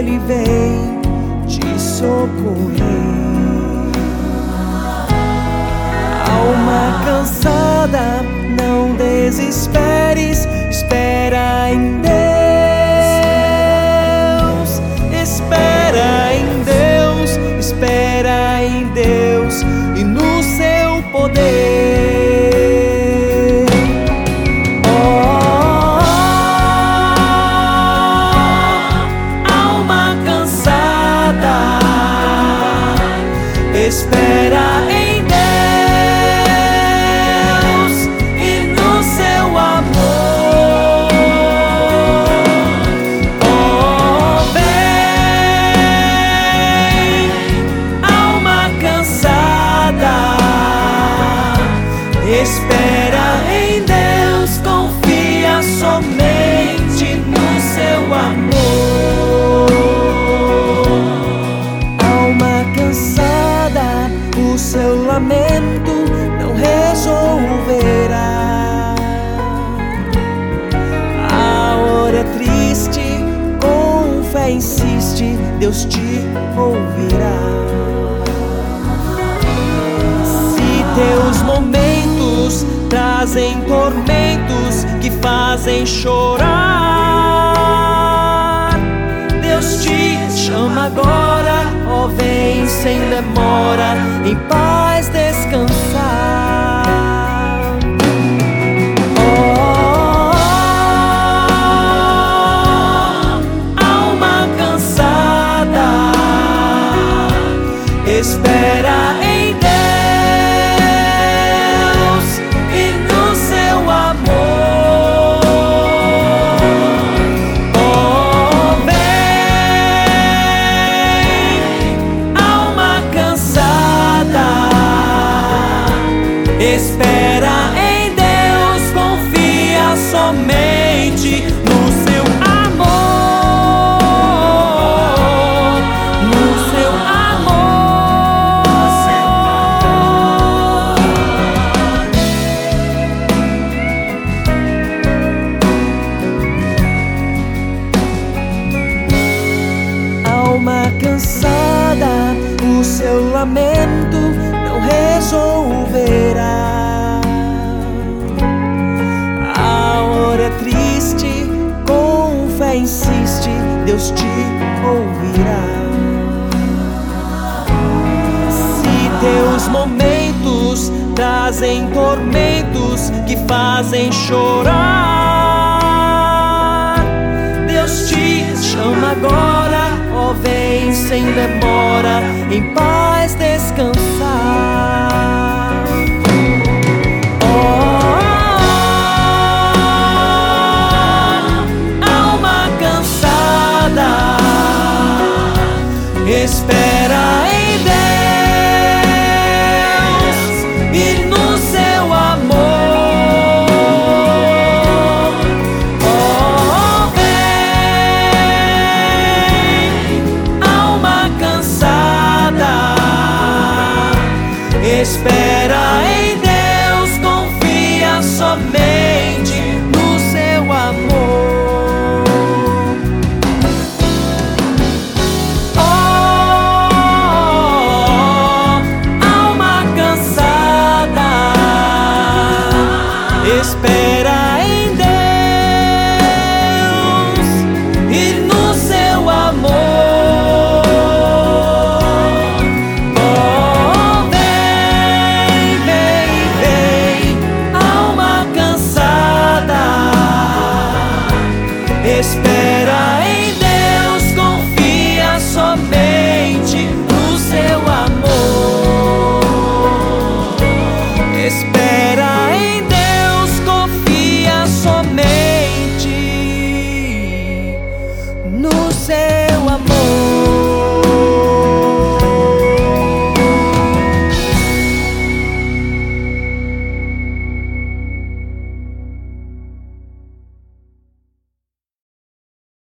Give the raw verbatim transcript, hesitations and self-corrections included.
Ele vem te socorrer. Alma cansada, não desesperes, espera em Deus, espera em Deus, espera em Deus e no seu poder. Oh, alma cansada, espera em Deus. Espera em Deus, confia somente no seu amor. Alma cansada, o seu lamento não resolverá. A hora é triste, com fé insiste, Deus te ouvirá. Se teus momentos trazem tormentos que fazem chorar, Deus te chama agora, ó, vem sem demora, em paz descansar. Oh, alma cansada, espera em Deus. Espera em Deus, confia somente no seu amor, no seu amor, no seu amor. Alma cansada, o seu lamento não resolverá. A hora é triste, com fé insiste, Deus te ouvirá. Se teus momentos trazem tormentos que fazem chorar, Deus te chama agora, ó, vem sem demora, em paz descansar. Oh, alma cansada, espera.